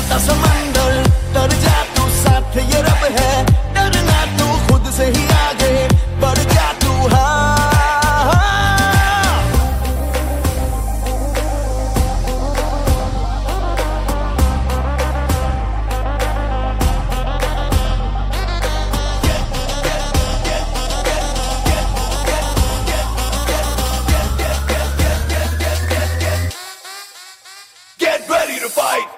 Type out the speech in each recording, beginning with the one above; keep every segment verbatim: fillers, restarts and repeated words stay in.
बहता समंदर, तर जा तू साथ ये रब है, डरना तू खुद से ही आगे बढ़ जा तू। हाँ Get ready to fight!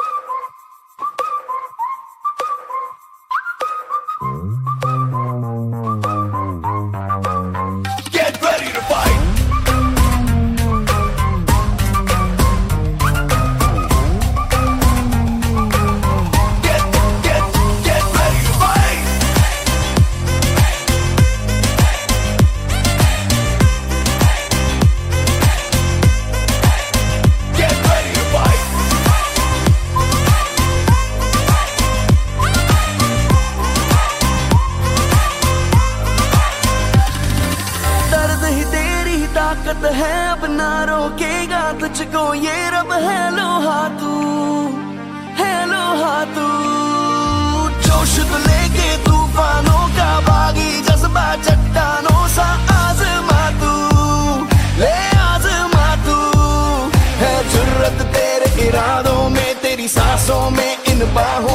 Get ready to fight! Get, get, get ready to fight! Get ready to fight! दर्द ही तेरी ही ताकत है, अब ना रोकेगा तुझको ये रब है। लोहा तू है, लोहा तू जोश तो लेके तूफानों का बागी, जज्बा चट्टानों सा आजमा तू, ले आजमा तू। है जुर्रत तेरे इरादों में, तेरी सांसों में, इन बाहों